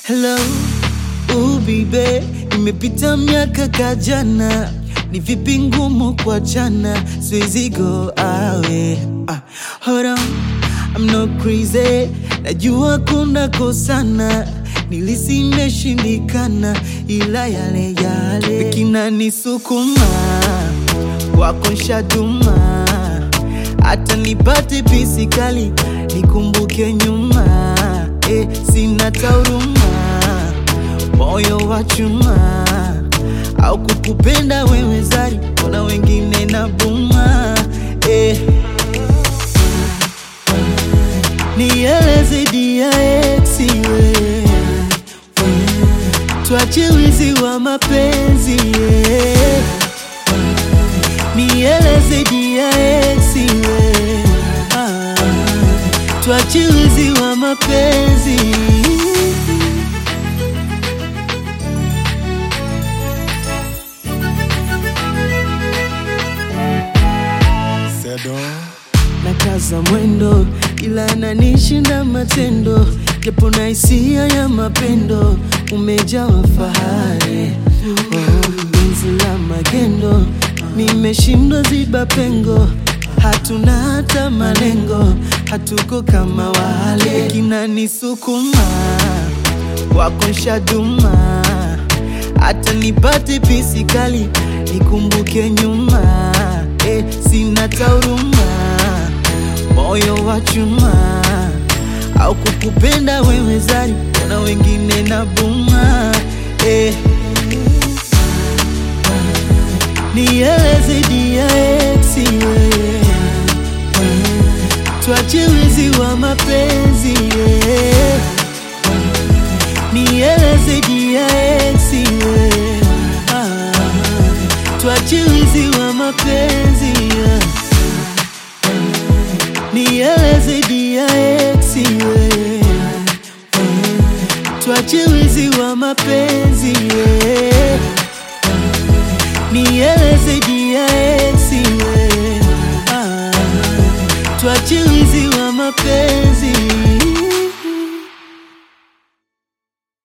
Hello, baby, imepita miaka kajana, ni vipi ngumu kwa jana, siwezi go away. Hold on, I'm not crazy, najua kuna kosana, nilisi imeshindikana, ila yale kina nisukuma, wako nshaduma, hata nipate pisi kali, nikumbuke nyuma. Sina tauruma, moyo wa chuma, au kukupenda wewe zari, kuna wengine na buma. Nieleze dia exi we, tuache wizi wa mapenzi. Nieleze dia exi we, tuache wizi wa mapenzi. Nakaza mwendo ila ananishinda matendo, japo na hisia ya mapendo, umejawa fahari. Penzi la magendo, nimeshindwa ziba pengo, hatuna hata malengo, hatuko kama wale. Kina nisukuma, wako nshaduma, hata nipate pisi kali, nikumbuke nyuma. Sina tauruma, moyo wa chuma, au kukupenda wewe zari, kuna wengine na buma. Nieleze dia exi we, tuache wizi wa mapenzi. Nieleze dia exi we, tuache wizi wa mapenzi. Nieleze dia exi we, tuache wizi wa mapenzi. Nieleze dia